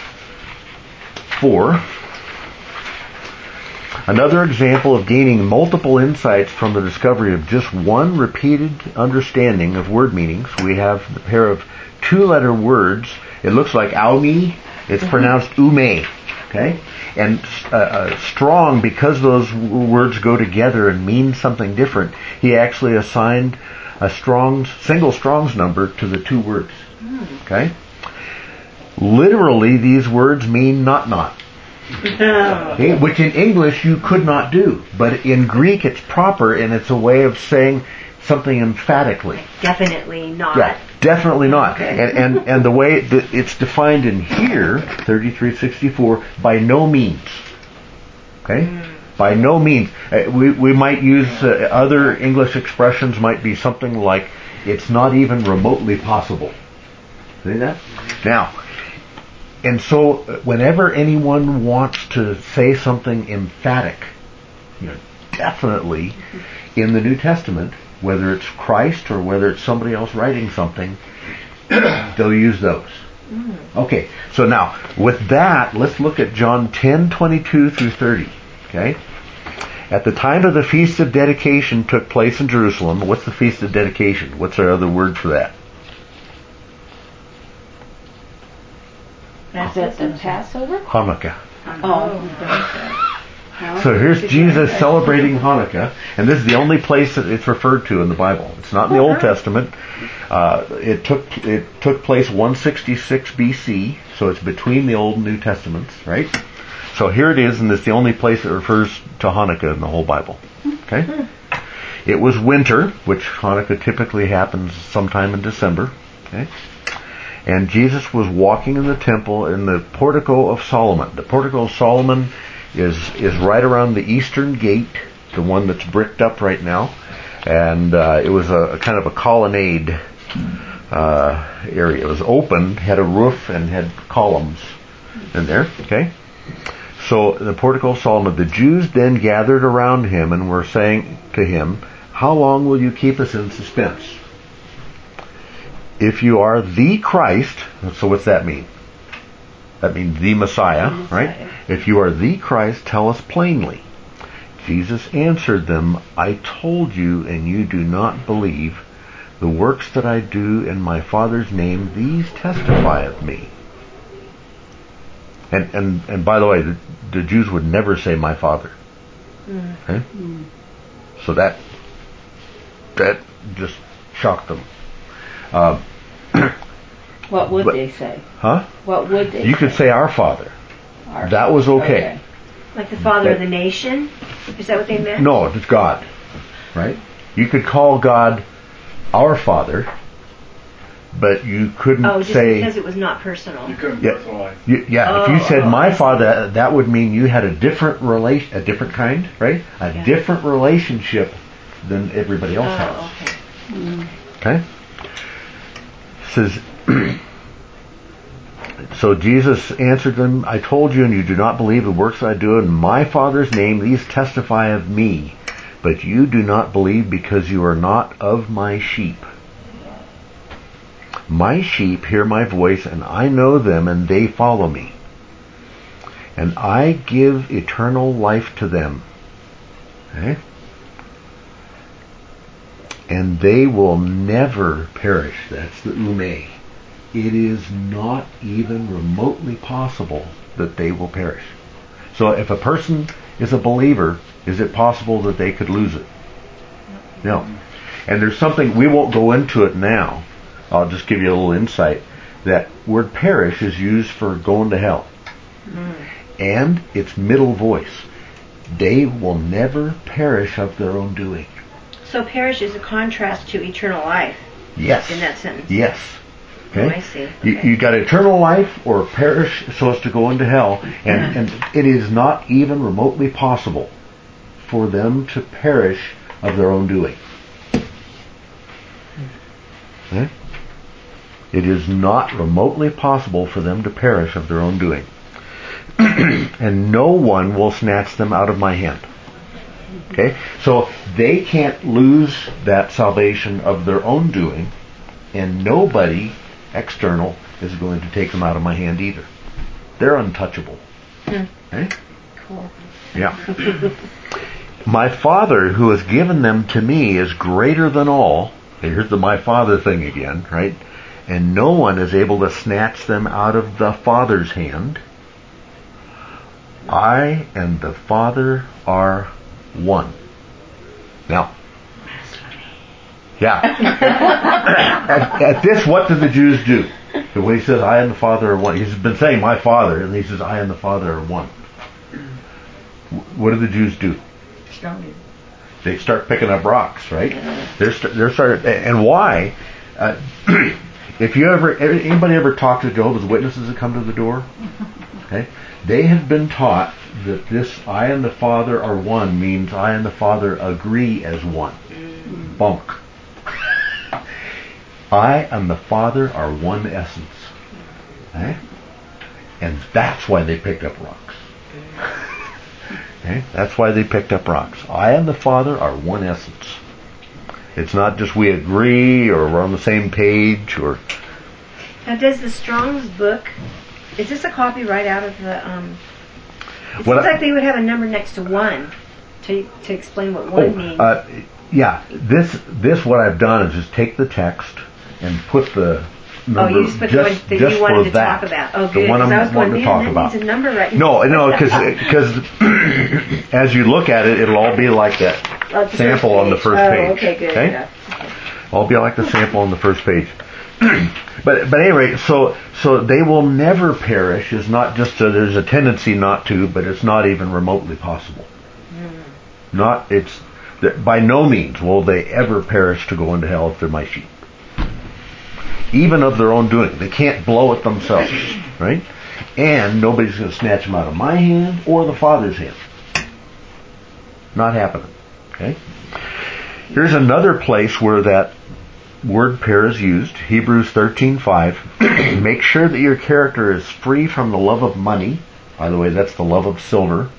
four. Another example of gaining multiple insights from the discovery of just one repeated understanding of word meanings. We have a pair of two-letter words. It looks like aumi. It's mm-hmm. pronounced ume. Okay? And uh, uh, Strong, because those w- words go together and mean something different, he actually assigned a Strong's, single Strong's number to the two words. Mm. Okay? Literally, these words mean not not. Okay? Which in English you could not do. But in Greek it's proper, and it's a way of saying something emphatically. Definitely not. Yeah, definitely not. Okay. And, and and the way that it's defined in here, thirty-three sixty-four, by no means. Okay? Mm. By no means. Uh, we we might use uh, other English expressions, might be something like, it's not even remotely possible. See that? Now, and so whenever anyone wants to say something emphatic, you know, definitely, in the New Testament, whether it's Christ or whether it's somebody else writing something, they'll use those. Okay, so now with that, let's look at John ten twenty-two through thirty. Okay, at the time of the feast of dedication took place in Jerusalem. What's the feast of dedication? What's our other word for that? Is that the Passover? Hanukkah. Oh. So here's Jesus celebrating Hanukkah, and this is the only place that it's referred to in the Bible. It's not in the Old Testament. Uh, it took it took place one sixty-six B C, so it's between the Old and New Testaments, right? So here it is, and it's the only place that refers to Hanukkah in the whole Bible. Okay? It was winter, which Hanukkah typically happens sometime in December. Okay? And Jesus was walking in the temple in the portico of Solomon. The portico of Solomon is is right around the eastern gate, the one that's bricked up right now, and uh, it was a, a kind of a colonnade uh, area. It was open, had a roof, and had columns in there. Okay, so the portico of Solomon. The Jews then gathered around him and were saying to him, "How long will you keep us in suspense? If you are the Christ," so what's that mean? That means the Messiah, the Messiah, right? If you are the Christ, tell us plainly. Jesus answered them, I told you, and you do not believe. The works that I do in my Father's name, these testify of me. And and, and by the way, the, the Jews would never say my Father. Mm. Okay? Mm. So that that just shocked them. Uh, What would but, they say? Huh? What would they You say? could say our Father. Our that was okay. okay. Like the Father of the nation? Is that what they meant? No, it's God. Right? You could call God our Father, but you couldn't oh, just say... because it was not personal. You couldn't yeah, personalize. You, yeah, oh, if you said oh, my I Father, see. That would mean you had a different relation, a different kind, right? A yeah. different relationship than everybody else oh, has. Okay. Mm. Okay? It says... So Jesus answered them, I told you, and you do not believe the works I do in my Father's name. These testify of me. But you do not believe because you are not of my sheep. My sheep hear my voice, and I know them, and they follow me. And I give eternal life to them. Okay? And they will never perish. That's the ume. It is not even remotely possible that they will perish. So if a person is a believer, is it possible that they could lose it? No. And there's something, we won't go into it now. I'll just give you a little insight. That word perish is used for going to hell. Mm. And its middle voice. They will never perish of their own doing. So perish is a contrast to eternal life. Yes. In that sentence. Yes. Okay? Oh, I see. Okay. You, you got eternal life or perish so as to go into hell, and, and it is not even remotely possible for them to perish of their own doing. Okay? It is not remotely possible for them to perish of their own doing. And no one will snatch them out of my hand. Okay? So they can't lose that salvation of their own doing, and nobody external is going to take them out of my hand either. They're untouchable. Hmm. Okay? Cool. Yeah. My Father who has given them to me is greater than all. Here's the my Father thing again, right? And no one is able to snatch them out of the Father's hand. I and the Father are one. Now, yeah. at, at this, what do the Jews do? So when he says, I and the Father are one, he's been saying my Father, and he says, I and the Father are one. What do the Jews do? Stone. They start picking up rocks, right? They're st- they're started, and why? Uh, if you ever, anybody ever talked to Jehovah's Witnesses that come to the door? Okay, they have been taught that this I and the Father are one means I and the Father agree as one. Bunk. I and the Father are one essence. Okay? And that's why they picked up rocks. Okay? That's why they picked up rocks. I and the Father are one essence. It's not just we agree or we're on the same page or. Now, does the Strong's book, is this a copy right out of the, um, it What seems I- like they would have a number next to one to, to explain what one Oh, means. uh, yeah. This this what I've done is just take the text and put the number Oh, you just put the one that you just wanted for to that. talk about. Oh, The good, one 'cause I'm I was going, wanting to man, talk that about. needs a number right No, no, because as you look at it, it'll all be like that Like the sample first on the page. first Oh, page. okay, good. Okay? Yeah. All be like the sample on the first page. but but anyway, so so they will never perish is not just a, there's a tendency not to, but it's not even remotely possible. Mm. Not it's that by no means will they ever perish to go into hell if they're my sheep. Even of their own doing. They can't blow it themselves, right? And nobody's going to snatch them out of my hand or the Father's hand. Not happening. Okay? Here's another place where that word pair is used. Hebrews thirteen five. Make sure that your character is free from the love of money. By the way, that's the love of silver.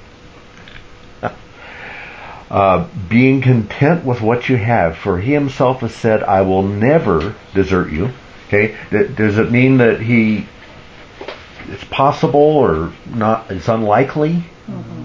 Uh, being content with what you have, for he himself has said, I will never desert you. Okay? D- does it mean that he, it's possible or not, it's unlikely? Mm-hmm.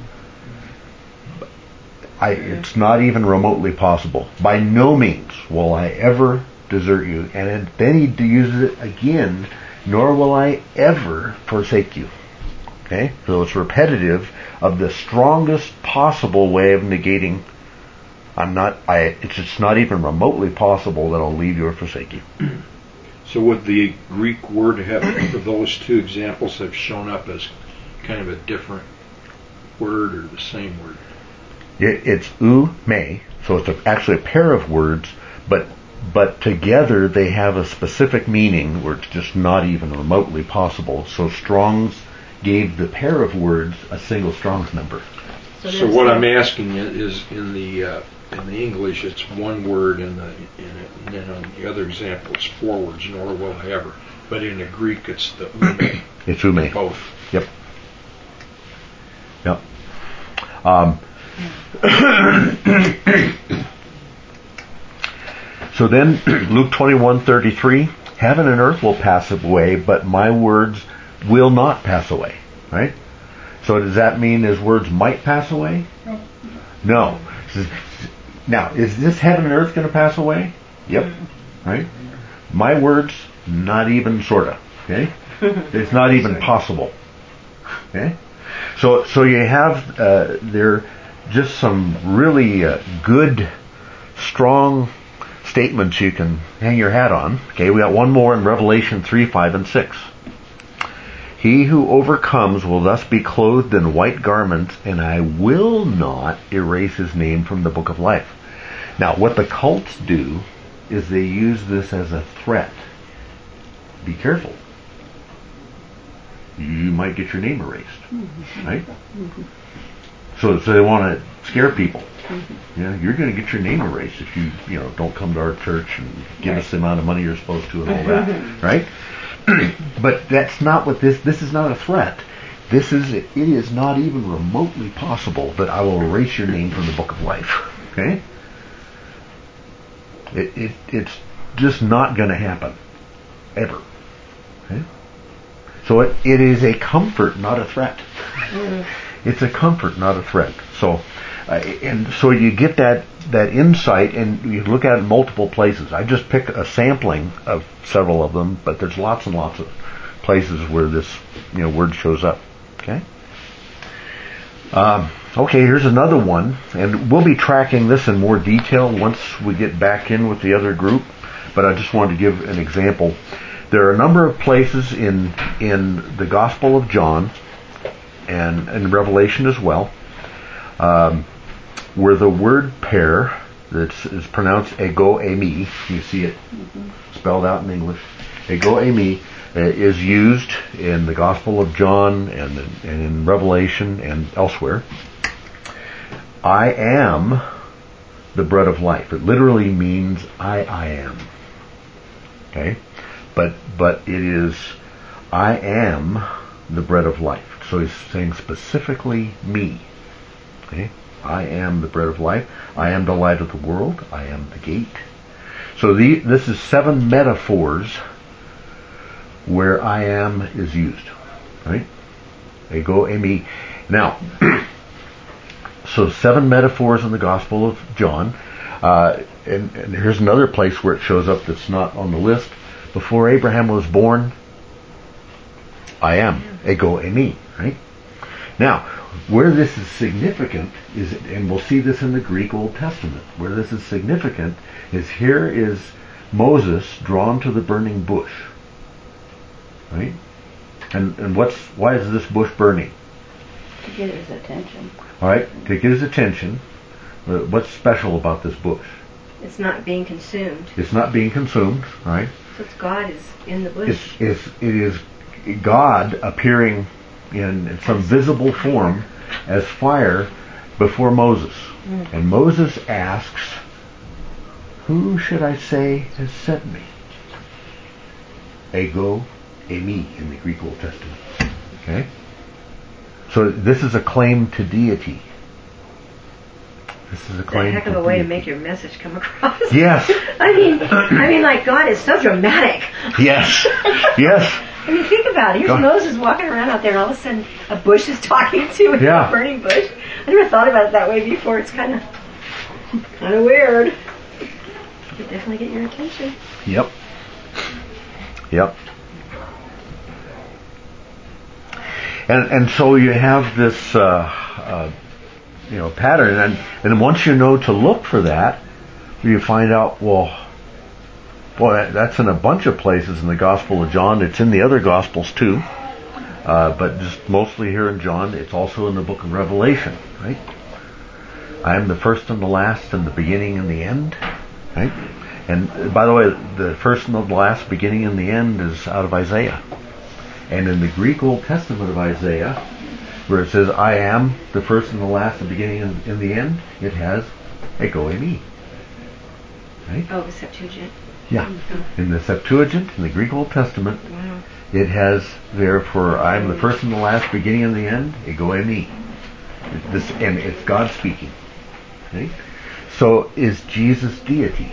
I, it's not even remotely possible. By no means will I ever desert you. And then he uses it again, nor will I ever forsake you. Okay? So it's repetitive of the strongest possible way of negating. I'm not, I, it's just not even remotely possible that I'll leave you or forsake you. So would the Greek word have, for those two examples, have shown up as kind of a different word or the same word? It, it's u, me, so it's a, actually a pair of words, but but together they have a specific meaning where it's just not even remotely possible. So Strong's gave the pair of words a single Strong's number. So, so what I'm asking is, in the uh, in the English, it's one word, in the in it, and then on the other example, it's four words, nor will I ever. But in the Greek, it's the ume. It's ume. Both. Yep. Yep. Um, so then, Luke twenty-one thirty-three, heaven and earth will pass away, but my words will not pass away. Right? So does that mean his words might pass away? No. Now, is this heaven and earth going to pass away? Yep. Right? My words, not even sorta. Okay? It's not even possible. Okay? So, so you have uh, there just some really uh, good, strong statements you can hang your hat on. Okay, we got one more in Revelation three, five, and six. He who overcomes will thus be clothed in white garments, and I will not erase his name from the book of life. Now, what the cults do is they use this as a threat. Be careful. You might get your name erased. Mm-hmm. Right? Mm-hmm. So, so they want to scare people. Mm-hmm. You know, you're going to get your name erased if you, you know, don't come to our church and give right. us the amount of money you're supposed to and all that. Right? But that's not what this, this is not a threat. This is, it is not even remotely possible that I will erase your name from the book of life. Okay? It, it, it's just not going to happen. Ever. Okay? So it, it is a comfort, not a threat. It's a comfort, not a threat. So, uh, and so you get that, that insight, and you look at it in multiple places. I just pick a sampling of several of them, but there's lots and lots of places where this, you know, word shows up. Okay. Um, okay, here's another one, and we'll be tracking this in more detail once we get back in with the other group. But I just wanted to give an example. There are a number of places in in the Gospel of John and in Revelation as well, um, where the word pair that's is pronounced ego eimi, you see it mm-hmm. spelled out in English, ego eimi, uh, is used in the Gospel of John and, and in Revelation and elsewhere. I am the bread of life. It literally means I, I am. Okay? But but it is, I am the bread of life. So he's saying specifically me. Okay? I am the bread of life. I am the light of the world. I am the gate. So the, this is seven metaphors where I am is used, right? Ego, eimi. Now, so seven metaphors in the Gospel of John, uh, and, and here's another place where it shows up that's not on the list. Before Abraham was born, I am, ego, eimi, right? Now, where this is significant is, and we'll see this in the Greek Old Testament, where this is significant is here is Moses drawn to the burning bush, right? And and what's why is this bush burning? To get his attention. All right, to get his attention. Uh, what's special about this bush? It's not being consumed. It's not being consumed, right? So it's God is in the bush. It's, it's it is God appearing in, in some visible form as fire before Moses, Mm. and Moses asks, "Who should I say has sent me?" Ego, eimi in the Greek Old Testament. Okay? So this is a claim to deity. This is a It's a claim heck of to a way to deity. make your message come across. Yes. I mean, I mean, like God is so dramatic. Yes. Yes. I mean, think about it. Here's God. Moses walking around out there, and all of a sudden, a bush is talking to him. Yeah. A burning bush. I never thought about it that way before. It's kind of, kind of weird. It definitely get your attention. Yep. Yep. And and so you have this, uh, uh, you know, pattern, and and once you know to look for that, you find out, well, boy, that, that's in a bunch of places in the Gospel of John. It's in the other Gospels too, uh, but just mostly here in John. It's also in the Book of Revelation, right? I am the first and the last, and the beginning and the end, right? And by the way, the first and the last, beginning and the end is out of Isaiah. And in the Greek Old Testament of Isaiah, where it says, I am the first and the last, the beginning and, and the end, it has ego eimi. Right? Oh, the Septuagint. Yeah. In the Septuagint, in the Greek Old Testament, Wow. it has there for I am the first and the last, beginning and the end, ego eimi. This, and it's God speaking. Right? So is Jesus deity?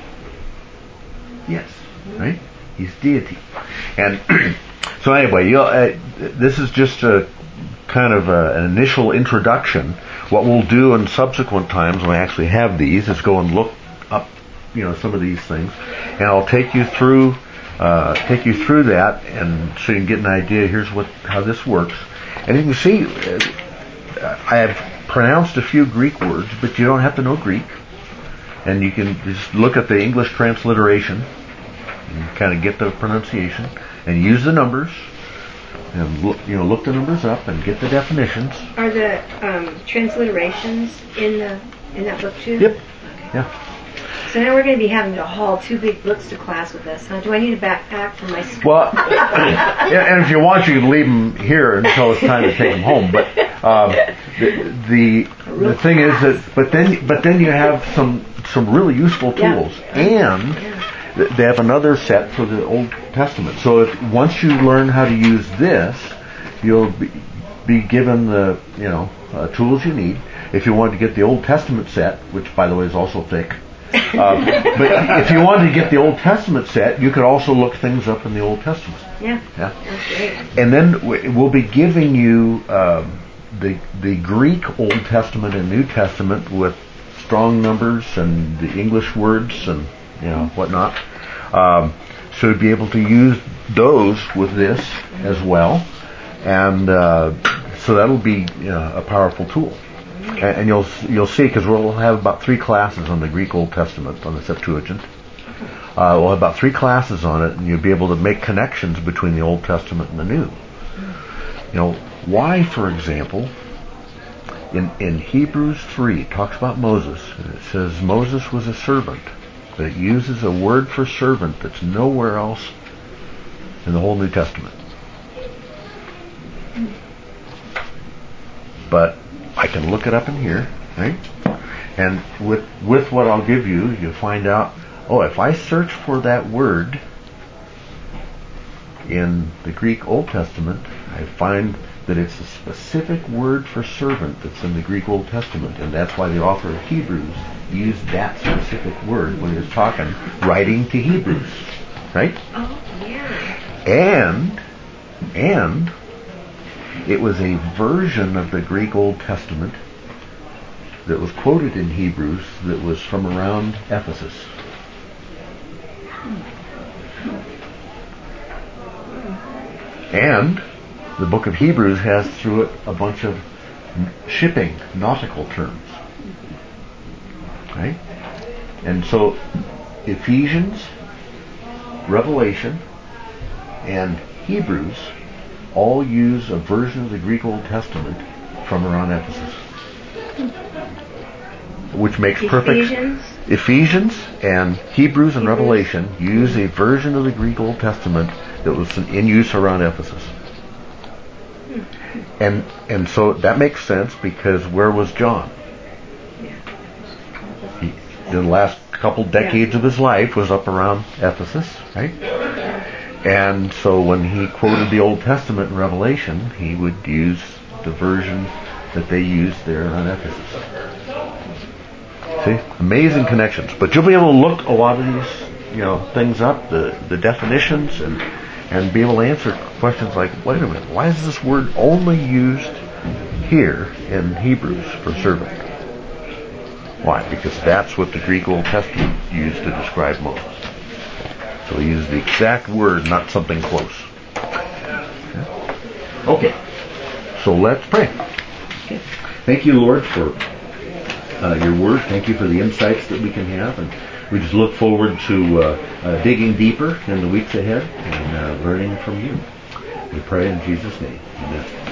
Yes. Right? He's deity. And so anyway, you know, uh, this is just a kind of a, an initial introduction. What we'll do in subsequent times when we actually have these is go and look up, you know, some of these things, and I'll take you through, uh, take you through that, and so you can get an idea. Here's what how this works, and you can see uh, I have pronounced a few Greek words, but you don't have to know Greek, and you can just look at the English transliteration and kind of get the pronunciation, and use the numbers, and look, you know, look the numbers up and get the definitions. Are the um, transliterations in the in that book too? Yep. Okay. Yeah. So now we're going to be having to haul two big books to class with us, huh? Do I need a backpack for my school? Well, yeah, and if you want, you can leave them here until it's time to take them home. But um, the the, the thing is that, but then but then you have some some really useful Yeah. tools, and th- they have another set for the Old Testament. So if once you learn how to use this, you'll be, be given the you know uh, tools you need. If you want to get the Old Testament set, which by the way is also thick. Um, but if you wanted to get the Old Testament set, you could also look things up in the Old Testament. Yeah. Yeah. That's great. And then w- we'll be giving you um, the the Greek Old Testament and New Testament with strong numbers and the English words and you know whatnot. Um, so you'll be able to use those with this as well, and uh, so that'll be you know, a powerful tool. And, and you'll you'll see because we'll have about three classes on the Greek Old Testament on the Septuagint. Uh, we'll have about three classes on it, and you'll be able to make connections between the Old Testament and the New. You know, why, for example, in in Hebrews three, it talks about Moses, and it says Moses was a servant, but it uses a word for servant that's nowhere else in the whole New Testament. But I can look it up in here, right? And with with what I'll give you, you'll find out, oh, if I search for that word in the Greek Old Testament, I find that it's a specific word for servant that's in the Greek Old Testament, and that's why the author of Hebrews used that specific word when he was talking, writing to Hebrews, right? Oh, yeah. And, and, it was a version of the Greek Old Testament that was quoted in Hebrews that was from around Ephesus. And the book of Hebrews has through it a bunch of shipping, nautical terms. Right? And so Ephesians, Revelation, and Hebrews all use a version of the Greek Old Testament from around Ephesus. Which makes perfect... Ephesians? Ephesians and Hebrews and Hebrews. Revelation use a version of the Greek Old Testament that was in use around Ephesus. And and so that makes sense, because where was John? He, the last couple decades of his life was up around Ephesus, right? And so when he quoted the Old Testament in Revelation, he would use the version that they used there on Ephesus. See? Amazing connections. But you'll be able to look a lot of these, you know, things up, the, the definitions, and and be able to answer questions like, wait a minute, why is this word only used here in Hebrews for servant? Why? Because that's what the Greek Old Testament used to describe Moses. So he used the exact word, not something close. Okay. So let's pray. Thank you, Lord, for uh, your word. Thank you for the insights that we can have, and we just look forward to uh, uh, digging deeper in the weeks ahead and uh, learning from you. We pray in Jesus' name. Amen.